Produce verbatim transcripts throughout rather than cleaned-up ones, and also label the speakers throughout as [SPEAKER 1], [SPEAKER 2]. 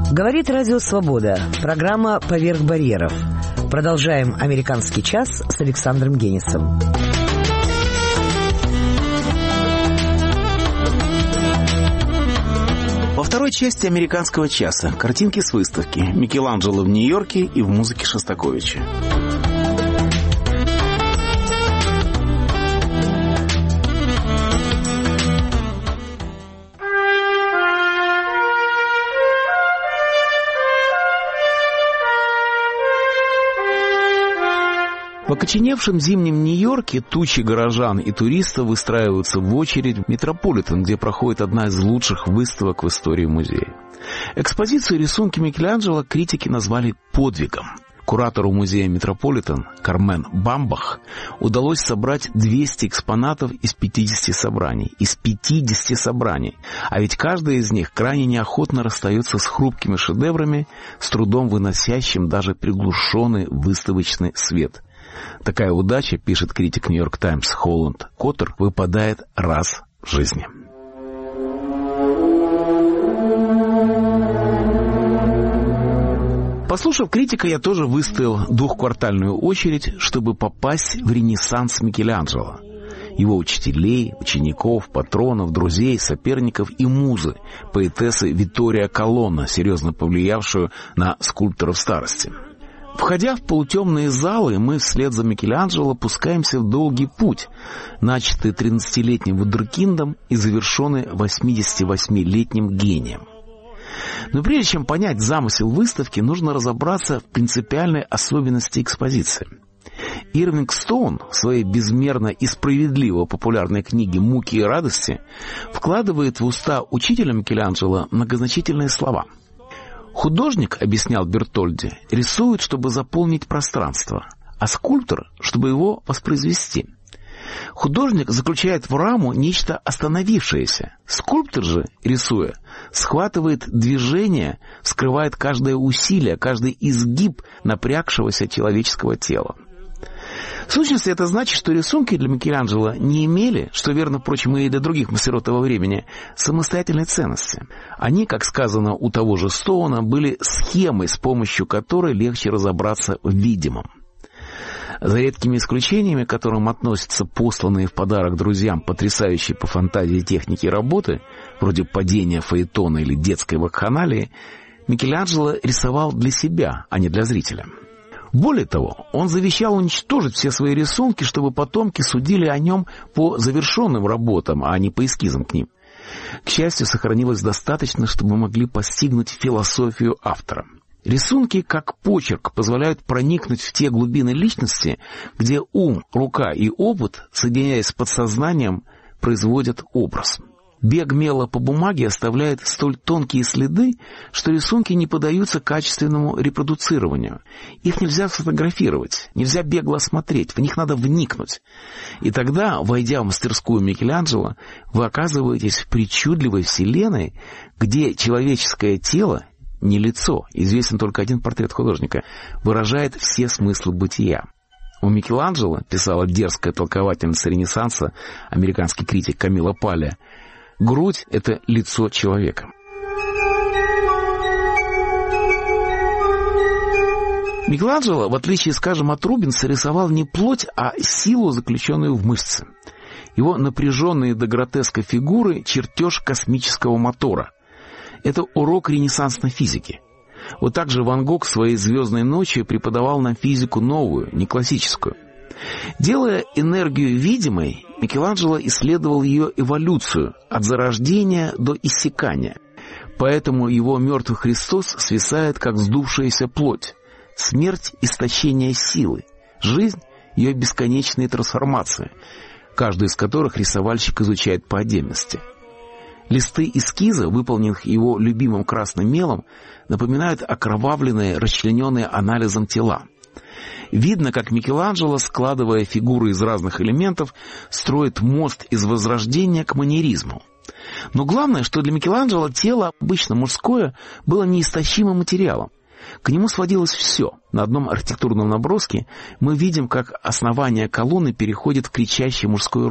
[SPEAKER 1] Говорит Радио Свобода. Программа «Поверх барьеров». Продолжаем «Американский час» с Александром Генисом.
[SPEAKER 2] Во второй части «Американского часа» картинки с выставки «Микеланджело в Нью-Йорке» и в музыке Шостаковича. В окоченевшем зимнем Нью-Йорке тучи горожан и туристов выстраиваются в очередь в Метрополитен, где проходит одна из лучших выставок в истории музея. Экспозицию рисунки Микеланджело критики назвали подвигом. Куратору музея Метрополитен Кармен Бамбах удалось собрать двести экспонатов из пятидесяти собраний. Из пятидесяти собраний. А ведь каждая из них крайне неохотно расстается с хрупкими шедеврами, с трудом выносящим даже приглушенный выставочный свет. Такая удача, пишет критик «Нью-Йорк Таймс» Холланд Коттер, выпадает раз в жизни. Послушав критика, я тоже выстоял двухквартальную очередь, чтобы попасть в ренессанс Микеланджело. Его учителей, учеников, патронов, друзей, соперников и музы, поэтессы Виттория Колонна, серьезно повлиявшую на скульпторов старости. Входя в полутемные залы, мы вслед за Микеланджело пускаемся в долгий путь, начатый тринадцатилетним вундеркиндом и завершенный восьмидесятивосьмилетним гением. Но прежде чем понять замысел выставки, нужно разобраться в принципиальной особенности экспозиции. Ирвинг Стоун в своей безмерно и справедливо популярной книге «Муки и радости» вкладывает в уста учителя Микеланджело многозначительные слова. Художник, объяснял Бертольди, рисует, чтобы заполнить пространство, а скульптор, чтобы его воспроизвести. Художник заключает в раму нечто остановившееся. Скульптор же, рисуя, схватывает движение, скрывает каждое усилие, каждый изгиб напрягшегося человеческого тела. В сущности, это значит, что рисунки для Микеланджело не имели, что верно, впрочем, и для других мастеров того времени, самостоятельной ценности. Они, как сказано у того же Стоуна, были схемой, с помощью которой легче разобраться в видимом. За редкими исключениями, к которым относятся посланные в подарок друзьям потрясающие по фантазии техники работы, вроде падения фаэтона или детской вакханалии, Микеланджело рисовал для себя, а не для зрителя. Более того, он завещал уничтожить все свои рисунки, чтобы потомки судили о нем по завершенным работам, а не по эскизам к ним. К счастью, сохранилось достаточно, чтобы могли постигнуть философию автора. Рисунки, как почерк, позволяют проникнуть в те глубины личности, где ум, рука и опыт, соединяясь с подсознанием, производят образ. Бег мела по бумаге оставляет столь тонкие следы, что рисунки не поддаются качественному репродуцированию. Их нельзя сфотографировать, нельзя бегло осмотреть, в них надо вникнуть. И тогда, войдя в мастерскую Микеланджело, вы оказываетесь в причудливой вселенной, где человеческое тело, не лицо, известен только один портрет художника, выражает все смыслы бытия. У Микеланджело, писала дерзкая толковательница Ренессанса, американский критик Камила Пале, грудь — это лицо человека. Микеланджело, в отличие, скажем, от Рубенса, рисовал не плоть, а силу, заключенную в мышцы. Его напряженные до гротеска фигуры — чертеж космического мотора. Это урок ренессансной физики. Вот так же Ван Гог в своей «Звездной ночи» преподавал нам физику новую, не классическую. Делая энергию видимой, Микеланджело исследовал ее эволюцию от зарождения до иссякания. Поэтому его «Мертвый Христос» свисает, как сдувшаяся плоть. Смерть — истощение силы. Жизнь — ее бесконечные трансформации, каждую из которых рисовальщик изучает по отдельности. Листы эскиза, выполненных его любимым красным мелом, напоминают окровавленные, расчлененные анализом тела. Видно, как Микеланджело, складывая фигуры из разных элементов, строит мост из возрождения к маньеризму. Но главное, что для Микеланджело тело, обычно мужское, было неистощимым материалом. К нему сводилось все. На одном архитектурном наброске мы видим, как основание колонны переходит в кричащий мужской род.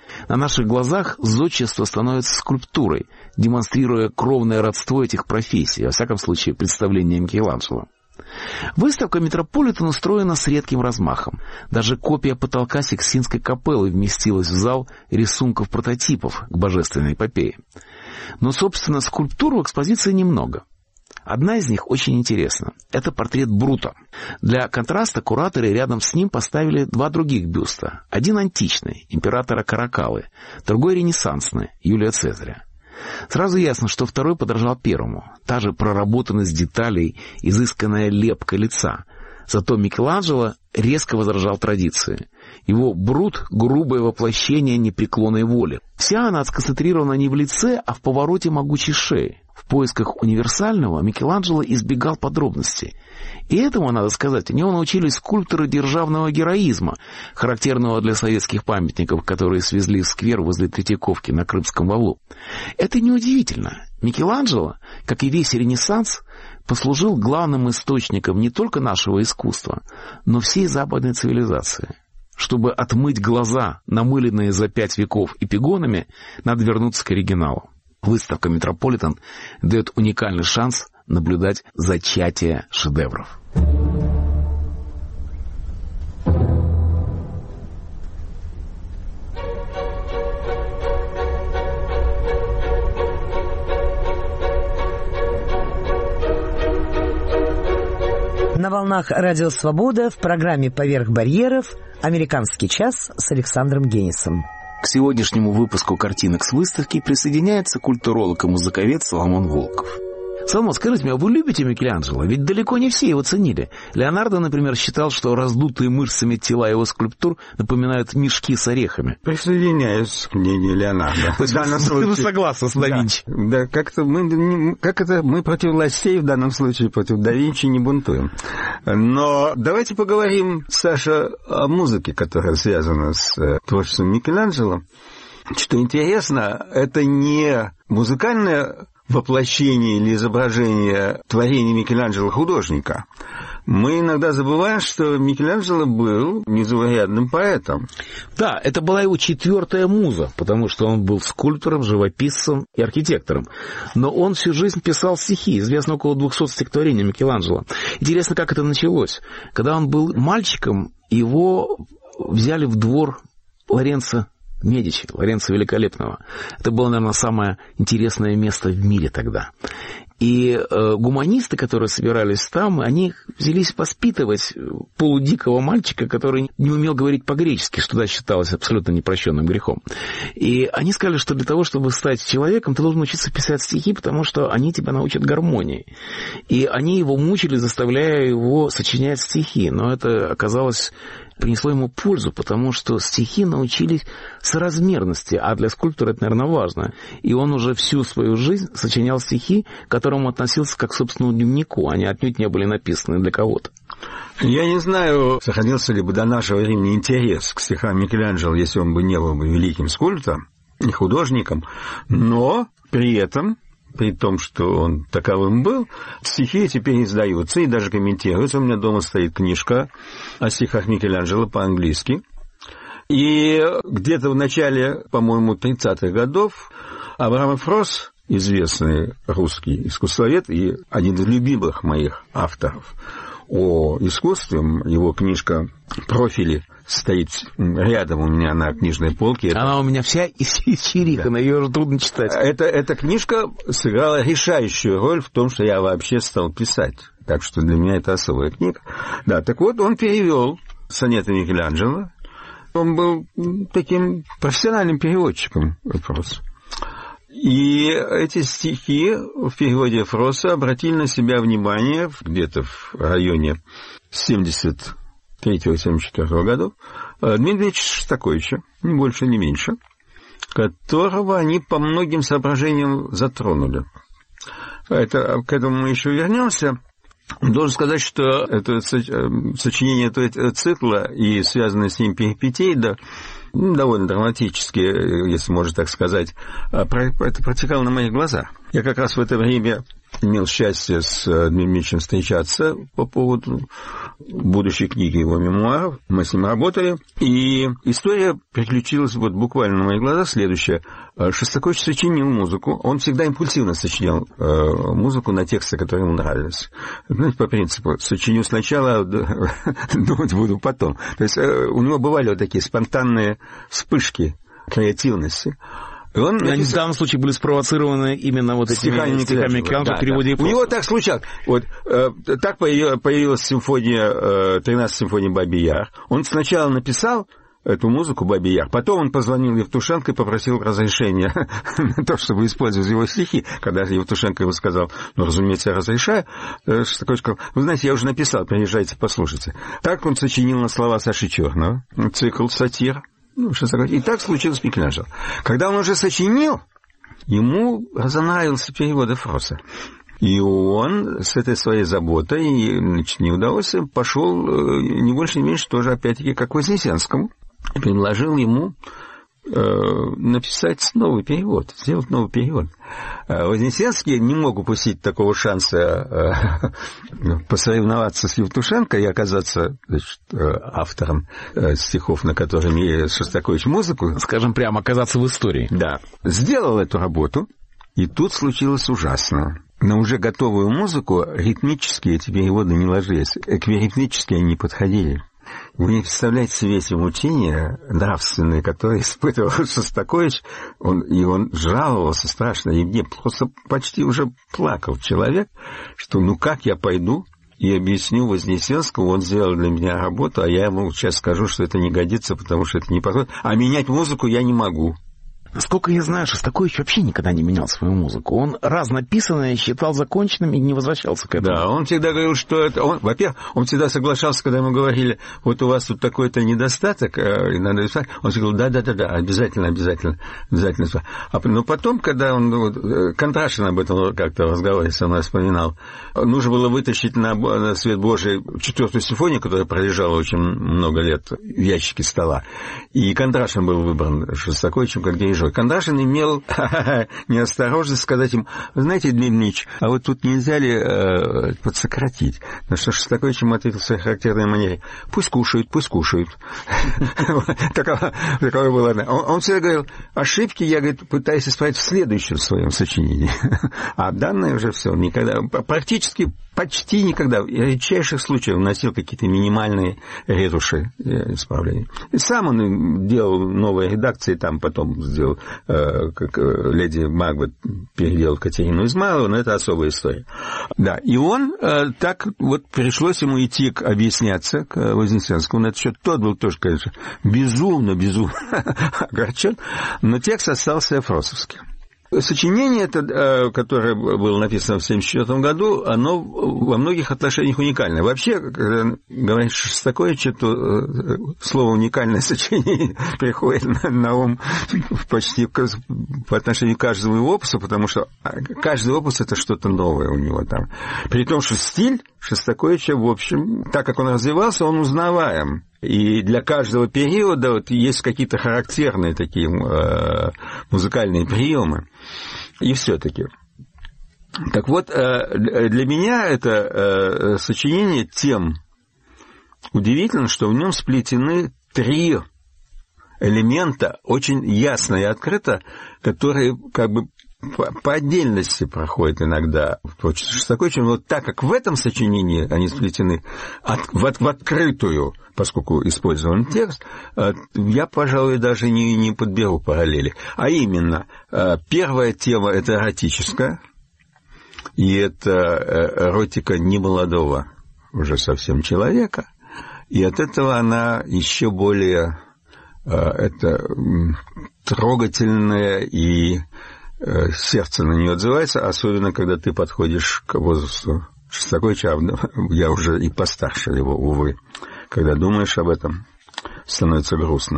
[SPEAKER 2] На наших глазах зодчество становится скульптурой, демонстрируя кровное родство этих профессий, во всяком случае, представление Микеланджело. Выставка «Метрополитен» устроена с редким размахом. Даже копия потолка Сикстинской капеллы вместилась в зал рисунков-прототипов к божественной эпопее. Но, собственно, скульптур в экспозиции немного. Одна из них очень интересна. Это портрет Брута. Для контраста кураторы рядом с ним поставили два других бюста. Один античный, императора Каракалы, другой ренессансный, Юлия Цезаря. Сразу ясно, что второй подражал первому. Та же проработанность деталей, изысканная лепка лица. Зато Микеланджело резко возражал традиции. Его Брут — грубое воплощение непреклонной воли. Вся она сконцентрирована не в лице, а в повороте могучей шеи. В поисках универсального Микеланджело избегал подробностей. И этому, надо сказать, у него научились скульпторы державного героизма, характерного для советских памятников, которые свезли в сквер возле Третьяковки на Крымском валу. Это неудивительно. Микеланджело, как и весь Ренессанс, послужил главным источником не только нашего искусства, но всей западной цивилизации. Чтобы отмыть глаза, намыленные за пять веков эпигонами, надо вернуться к оригиналу. Выставка «Метрополитен» дает уникальный шанс наблюдать зачатие шедевров.
[SPEAKER 1] На волнах «Радио Свобода» в программе «Поверх барьеров» «Американский час» с Александром Генисом.
[SPEAKER 2] К сегодняшнему выпуску картинок с выставки присоединяется культуролог и музыковед Соломон Волков. Соломон, скажите мне, а вы любите Микеланджело? Ведь далеко не все его ценили. Леонардо, например, считал, что раздутые мышцами тела его скульптур напоминают мешки с орехами.
[SPEAKER 3] Присоединяюсь к мнению Леонардо.
[SPEAKER 2] В данном случае вы согласны с да Винчи?
[SPEAKER 3] Да, как-то мы, как это, мы против властей, в данном случае против да Винчи не бунтуем. Но давайте поговорим, Саша, о музыке, которая связана с творчеством Микеланджело. Что интересно, это не музыкальное воплощение или изображение творения Микеланджело художника. Мы иногда забываем, что Микеланджело был незаурядным поэтом.
[SPEAKER 2] Да, это была его четвертая муза, потому что он был скульптором, живописцем и архитектором. Но он всю жизнь писал стихи, известно около двухсот стихотворений Микеланджело. Интересно, как это началось. Когда он был мальчиком, его взяли в двор Лоренцо Медичи, Лоренцо Великолепного. Это было, наверное, самое интересное место в мире тогда. И э, гуманисты, которые собирались там, они взялись воспитывать полудикого мальчика, который не умел говорить по-гречески, что тогда считалось абсолютно непрощенным грехом. И они сказали, что для того, чтобы стать человеком, ты должен учиться писать стихи, потому что они тебя научат гармонии. И они его мучили, заставляя его сочинять стихи. Но это оказалось... принесло ему пользу, потому что стихи научились соразмерности, а для скульптора это, наверное, важно. И он уже всю свою жизнь сочинял стихи, к которым относился как к собственному дневнику, они отнюдь не были написаны для кого-то.
[SPEAKER 3] Я не знаю, сохранился ли бы до нашего времени интерес к стихам Микеланджело, если он бы не был бы великим скульптором и художником, но при этом... При том, что он таковым был, стихи теперь издаются и даже комментируются. У меня дома стоит книжка о стихах Микеланджело по-английски. И где-то в начале, по-моему, тридцатых годов Абрам Фрос, известный русский искусствовед и один из любимых моих авторов о искусстве, его книжка «Профили» стоит рядом у меня на книжной полке.
[SPEAKER 2] Она у меня вся исчерихана, да. Ее уже трудно читать.
[SPEAKER 3] Это, эта книжка сыграла решающую роль в том, что я вообще стал писать. Так что для меня это особая книга. Да, так вот, он перевел сонеты Микеланджело. Он был таким профессиональным переводчиком Фроса. И эти стихи в переводе Фроса обратили на себя внимание где-то в районе семьдесят третьего — семьдесят четвёртого годов Дмитрия Шостаковича, ни больше, ни меньше, которого они по многим соображениям затронули. Это, к этому мы еще вернемся. Должен сказать, что это сочинение этого цикла и связанные с ним перипетии, да, довольно драматические, если можно так сказать, это протекало на моих глазах. Я как раз в это время имел счастье с Дмитрием встречаться по поводу будущей книги его мемуаров. Мы с ним работали. И история приключилась вот буквально на моих глазах следующая. Шостакович сочинил музыку. Он всегда импульсивно сочинял музыку на тексты, которые ему нравились. Знаете, по принципу, сочиню сначала, думать буду потом. То есть у него бывали вот такие спонтанные вспышки креативности. Он
[SPEAKER 2] Они
[SPEAKER 3] написал...
[SPEAKER 2] в данном случае были спровоцированы именно вот этими стихами Микеланджело в переводе.
[SPEAKER 3] Да. У него так случалось. Вот, э, так появилась симфония, э, тринадцатая симфония «Бабий Яр». Он сначала написал эту музыку «Бабий Яр», потом он позвонил Евтушенко и попросил разрешения на то, чтобы использовать его стихи. Когда Евтушенко ему сказал, ну, разумеется, я разрешаю, Шостакович сказал, вы знаете, я уже написал, приезжайте, послушайте. Так он сочинил на слова Саши Черного цикл сатир. Ну, что такое? И так случилось с Микеланджело. Когда он уже сочинил, ему разонравился перевод Эфроса. И он с этой своей заботой, значит, неудовольствием пошел не больше, не меньше, тоже опять-таки, как к Вознесенскому. Предложил ему э, написать новый перевод, сделать новый перевод. Вознесенский не мог упустить такого шанса э, посоревноваться с Евтушенко и оказаться, значит, автором э, стихов, на которые имеет Шостакович музыку.
[SPEAKER 2] Скажем прямо, оказаться в истории.
[SPEAKER 3] Да. Сделал эту работу, и тут случилось ужасное. На уже готовую музыку ритмические эти переводы не ложились, эквиритмические они не подходили. Вы не представляете себе эти мучения нравственные, которые испытывал Шостакович, он, и он жаловался страшно, и мне просто почти уже плакал человек, что ну как я пойду и объясню Вознесенскому, он сделал для меня работу, а я ему сейчас скажу, что это не годится, потому что это не подходит, а менять музыку я не могу.
[SPEAKER 2] Насколько я знаю, Шостакович вообще никогда не менял свою музыку. Он раз написанное считал законченным и не возвращался к этому.
[SPEAKER 3] Да, он всегда говорил, что это... Он, во-первых, он всегда соглашался, когда ему говорили, вот у вас тут такой-то недостаток, и надо исправить. Он всегда говорил, да-да-да, обязательно, обязательно, обязательно. А, но потом, когда он... Ну, Контрашин об этом как-то в разговоре со мной вспоминал, нужно было вытащить на, на свет Божий четвертую симфонию, которая пролежала очень много лет в ящике стола. И Контрашин был выбран Шостаковичем как дирижер. Кондрашин имел неосторожность сказать им, вы знаете, Дмитрий Ильич, а вот тут нельзя ли э, подсократить? На что Шостакович ему ответил в своей характерной манере, пусть кушают, пусть кушают. Такое было. Он всегда говорил, ошибки я, говорит, пытаюсь исправить в следующем своем сочинении. А данное уже все, никогда, практически почти никогда, в редчайших случаях вносил какие-то минимальные ретуши исправления. И сам он делал новые редакции, там потом сделал, э, как леди Макбет переделал Катерину Измайлову, но это особая история. Да, и он, э, так вот пришлось ему идти к, объясняться к Вознесенскому на этот счет. Тот был тоже, конечно, безумно, безумно огорчен, но текст остался эфросовским. Сочинение, это, которое было написано в семьдесят четвёртом году, оно во многих отношениях уникальное. Вообще, когда говоришь Шостаковича, то слово «уникальное сочинение» приходит на ум почти по отношению к каждому его опусу, потому что каждый опус — это что-то новое у него там. При том, что стиль Шостаковича, в общем, так как он развивался, он узнаваем. И для каждого периода вот есть какие-то характерные такие э, музыкальные приемы. И все-таки. Так вот, э, для меня это э, сочинение тем удивительно, что в нем сплетены три элемента очень ясно и открыто, которые как бы по, по отдельности проходят иногда в творчестве Шостаковича, но вот так как в этом сочинении они сплетены от, в, в открытую, поскольку использован текст, я, пожалуй, даже не, не подберу параллели. А именно, первая тема — это эротическая, и это эротика немолодого уже совсем человека, и от этого она еще более это трогательная, и сердце на нее отзывается, особенно когда ты подходишь к возрасту Шостаковича, я уже и постарше его, увы. Когда думаешь об этом, становится грустно.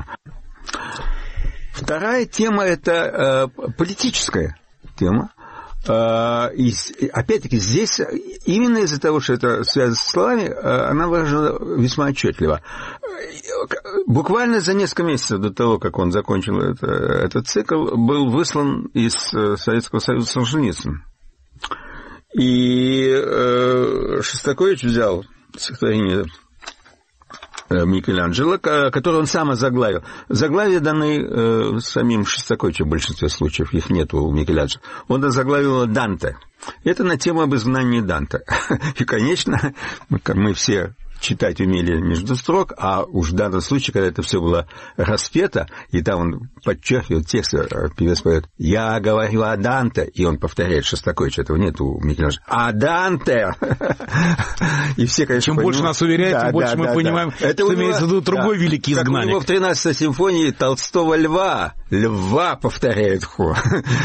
[SPEAKER 3] Вторая тема — это э, политическая тема. Э, и, опять-таки, здесь именно из-за того, что это связано с словами, э, она выражена весьма отчетливо. Буквально за несколько месяцев до того, как он закончил это, этот цикл, был выслан из Советского Союза Солженицын. И э, Шостакович взял стихотворение Микеланджело, которое он сам озаглавил. Заглавия даны э, самим Шостаковичем в большинстве случаев, их нет у Микеланджело. Он озаглавил Данте. Это на тему об изгнании Данте. И, конечно, мы все читать умели между строк, а уж в данном случае, когда это все было распето, и там он подчеркивает текст, певец поет «Я говорю о Данте», и он повторяет Шостакович, этого нет у Микеланджело. «А Данте!» И все, конечно,
[SPEAKER 2] чем больше нас уверяют, тем больше мы понимаем, что имеется в виду другой великий изгнанник.
[SPEAKER 3] Как у него в тринадцатой симфонии Толстого льва, льва повторяет хор,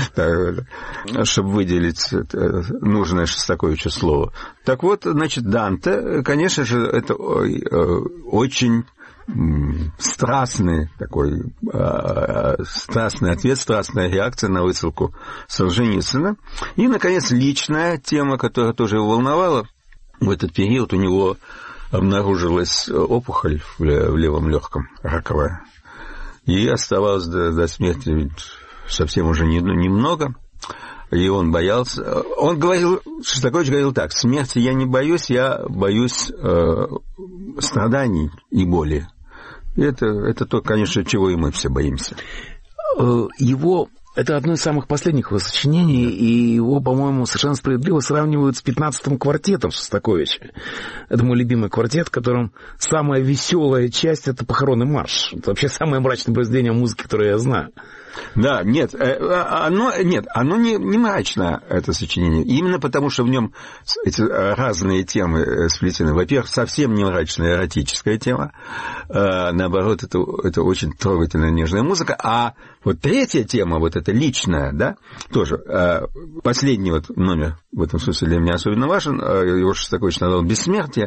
[SPEAKER 3] чтобы выделить нужное Шостаковичу слово. Так вот, значит, Данте, конечно же, это очень страстный такой, страстный ответ, страстная реакция на высылку Солженицына. И, наконец, личная тема, которая тоже его волновала. В этот период у него обнаружилась опухоль в левом легком, раковая. И оставалось до, до смерти совсем уже немного. И он боялся. Он говорил, Шостакович говорил так: смерти я не боюсь, я боюсь э, страданий и боли. И это, это то, конечно, чего и мы все боимся.
[SPEAKER 2] Его... Это одно из самых последних его сочинений, и его, по-моему, совершенно справедливо сравнивают с пятнадцатым квартетом Шостаковича. Это мой любимый квартет, в котором самая веселая часть — это похоронный марш. Это вообще самое мрачное произведение музыки, которое я знаю.
[SPEAKER 3] Да, нет, оно, нет, оно не, не мрачно, это сочинение, именно потому, что в нем эти разные темы сплетены. Во-первых, совсем не мрачная эротическая тема, наоборот, это, это очень трогательная, нежная музыка, а вот третья тема, вот эта личная, да, тоже, последний вот номер в этом смысле для меня особенно важен, его Шостакович назвал «Бессмертие»,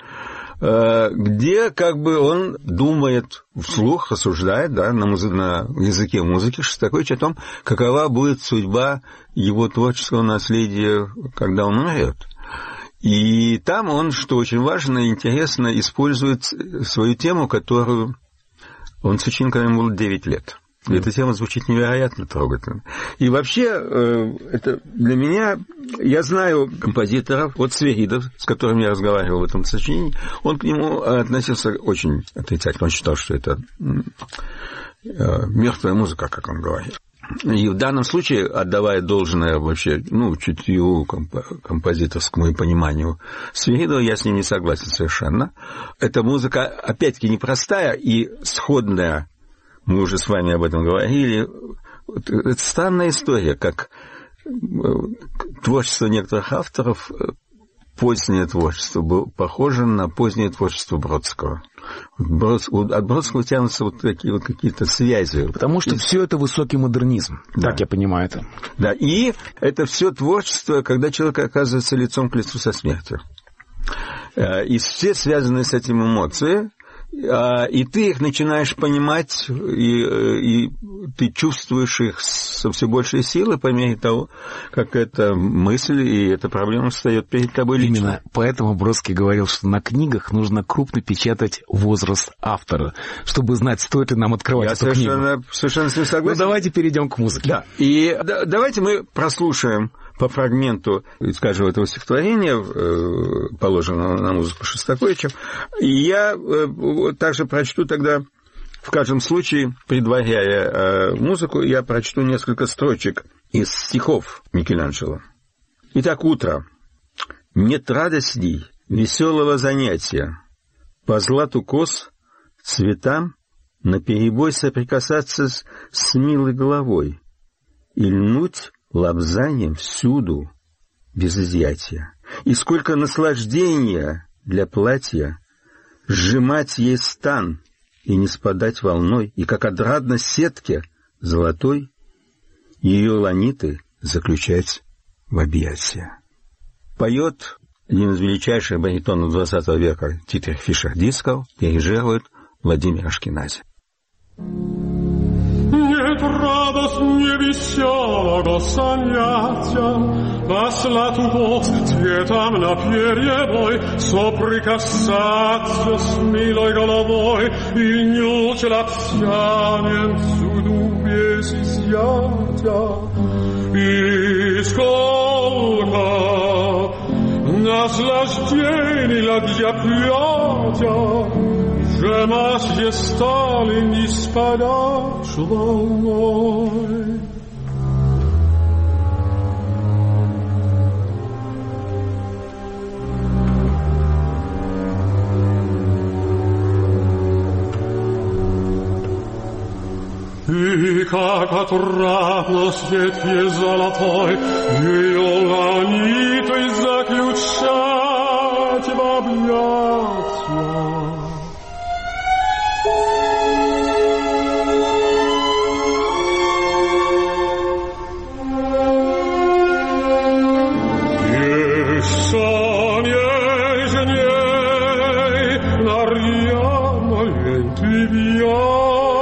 [SPEAKER 3] где как бы он думает вслух, рассуждает, да, на, муз... на языке музыки Шостакович о том, какова будет судьба его творческого наследия, когда он умрет. И там он, что очень важно и интересно, использует свою тему, которую он сочинил, когда ему было девять лет. И эта тема звучит невероятно трогательно. И вообще, это для меня, я знаю композиторов, вот Свиридов, с которым я разговаривал в этом сочинении, он к нему относился очень отрицательно, он считал, что это мертвая музыка, как он говорит. И в данном случае, отдавая должное вообще, ну, чутью композиторскому и пониманию Свиридова, я с ним не согласен совершенно. Эта музыка, опять-таки, непростая и сходная. Мы уже с вами об этом говорили. Это странная история, как творчество некоторых авторов, позднее творчество было похоже на позднее творчество Бродского. От Бродского тянутся вот такие вот какие-то связи.
[SPEAKER 2] Потому что и... все это высокий модернизм, да. Так я понимаю это.
[SPEAKER 3] Да, и это все творчество, когда человек оказывается лицом к лицу со смертью. И все связанные с этим эмоции, и ты их начинаешь понимать, и, и ты чувствуешь их со все большей силой по мере того, как эта мысль и эта проблема встает перед тобой лично.
[SPEAKER 2] Именно поэтому Бродский говорил, что на книгах нужно крупно печатать возраст автора, чтобы знать, стоит ли нам открывать
[SPEAKER 3] Я
[SPEAKER 2] эту
[SPEAKER 3] совершенно,
[SPEAKER 2] книгу.
[SPEAKER 3] совершенно с ним согласен.
[SPEAKER 2] Ну, давайте перейдем к музыке.
[SPEAKER 3] Да. И да, давайте мы прослушаем по фрагменту, скажем, этого стихотворения, положенного на музыку Шостаковича. И я также прочту тогда, в каждом случае, предваряя музыку, я прочту несколько строчек из стихов Микеланджело. Итак, утро. Нет радостней веселого занятия. По злату кос, цветам, наперебой соприкасаться с, с милой головой и льнуть лобзанием всюду без изъятия. И сколько наслаждения для платья сжимать ей стан и не спадать волной, и как отрадно сетке золотой ее ланиты заключать в объятия. Поет один из величайших баритонов двадцатого века Дитрих Фишер-Дискау, дирижирует Владимир Ашкенази.
[SPEAKER 4] Нет радостнее веселого занятия, по злату кос, цветам наперебой, соприкасаться с милой головой и нюхать лаптянием всюду без изъятия. И сколько naslažděný ladě pjatě, že máš je stále ní spadá člonoj. И как отрадно свет ей золотой, ее ланитой заключать в объятия. Еще нежней на рьяной ты бьешь,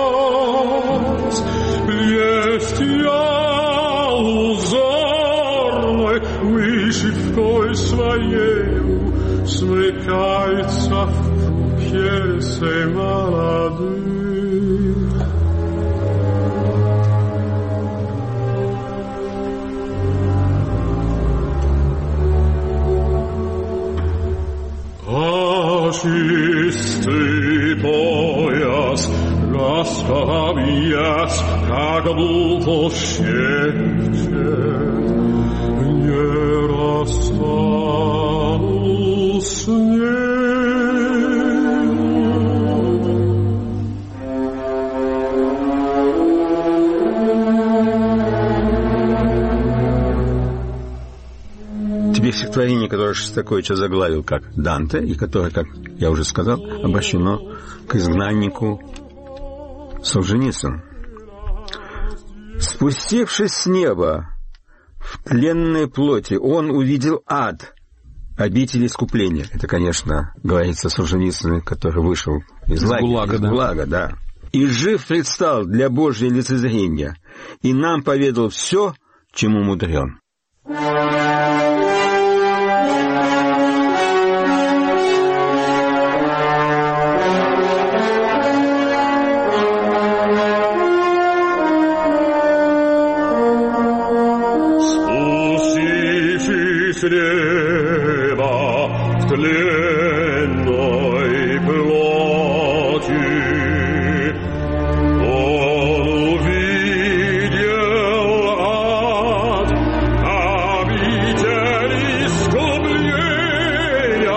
[SPEAKER 4] вышивкой своею смыкается в пьесе молодых. А чистый пояс расковьяс, как будто шепчет, не расстанусь с нею.
[SPEAKER 3] Теперь стихотворение, которое Шостакович озаглавил как Данте, и которое, как я уже сказал, обращено к изгнаннику Солженицыну. Спустившись с неба в тленной плоти, он увидел ад, обитель искупления. Это, конечно, говорится о Солженицыне, который вышел из, из лагеря, ГУЛАГа, из да. ГУЛАГа, да. И жив предстал для Божьего лицезрения, и нам поведал все, чему мудрен.
[SPEAKER 4] С неба в тленной плоти он увидел ад, обитель искупления.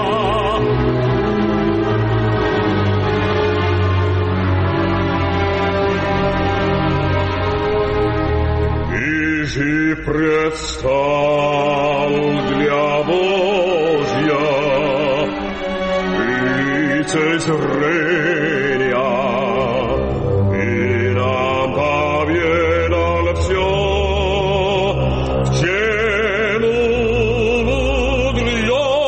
[SPEAKER 4] И же предстал для Божья лицезрения, и нам поведал все, в чему мудрен.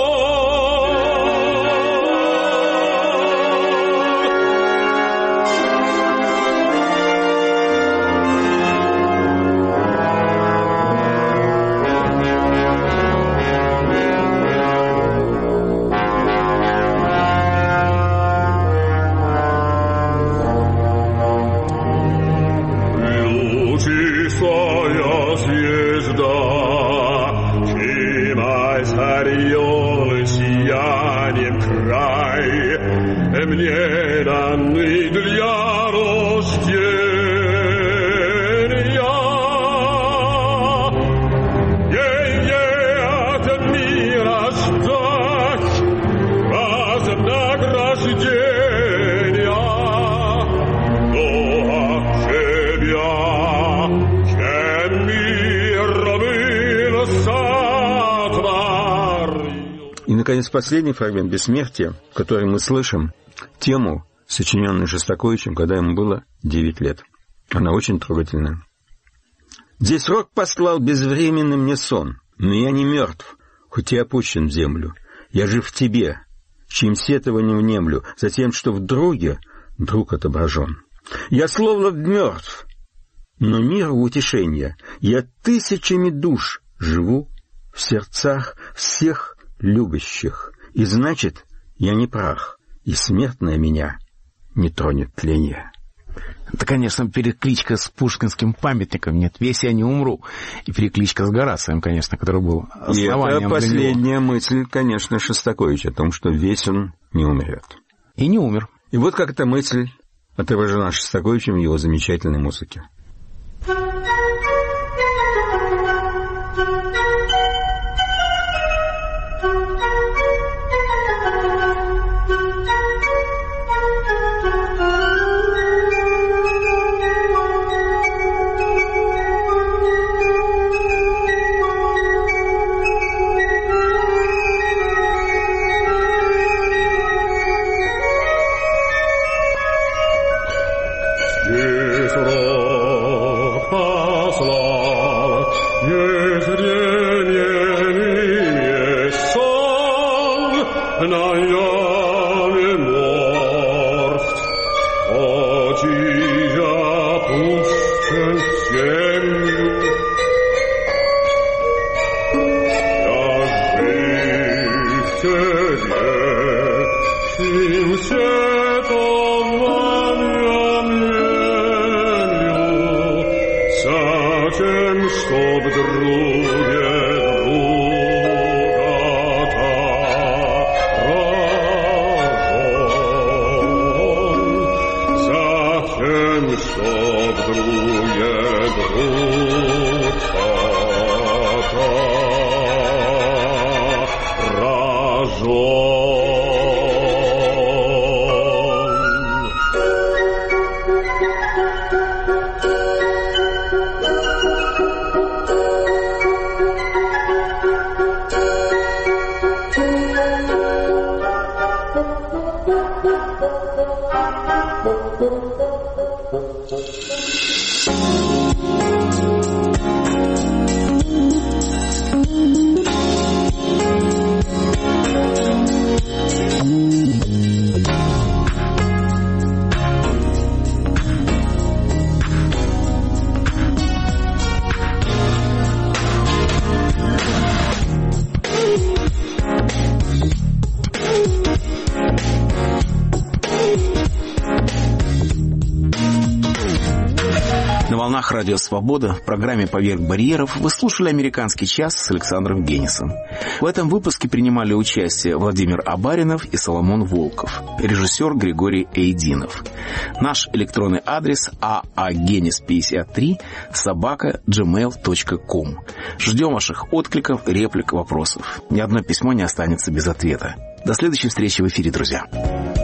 [SPEAKER 4] Чистая звезда, чем озарил сиянием край, мне данный для рождения. Ей от мира ждать вознаграждения, но от тебя
[SPEAKER 3] И, наконец, последний фрагмент «Бессмертия», который мы слышим, тему, сочиненную Шостаковичем, когда ему было девять лет. Она очень трогательная. «Здесь рок послал безвременный мне сон, но я не мертв, хоть и опущен в землю. Я жив в тебе, чьим сетованием внемлю, за тем, что в друге друг отображен. Я словно мертв, но миру утешения. Я тысячами душ живу в сердцах всех любящих, и значит, я не прах, и смертное меня не тронет тление».
[SPEAKER 2] Это, конечно, перекличка с пушкинским памятником. Нет, весь я не умру. И перекличка с Горацием, конечно, который был основанием.
[SPEAKER 3] И это последняя мысль, конечно, Шостаковича о том, что весь он не умрет.
[SPEAKER 2] И не умер.
[SPEAKER 3] И вот как эта мысль отображена Шостаковичем в его замечательной музыке.
[SPEAKER 2] Радио «Свобода» в программе «Поверх барьеров» вы слушали «Американский час» с Александром Генисом. В этом выпуске принимали участие Владимир Абаринов и Соломон Волков, режиссер Григорий Эйдинов. Наш электронный адрес а а генис пятьдесят три собака джимейл точка ком. Ждем ваших откликов, реплик, вопросов. Ни одно письмо не останется без ответа. До следующей встречи в эфире, друзья.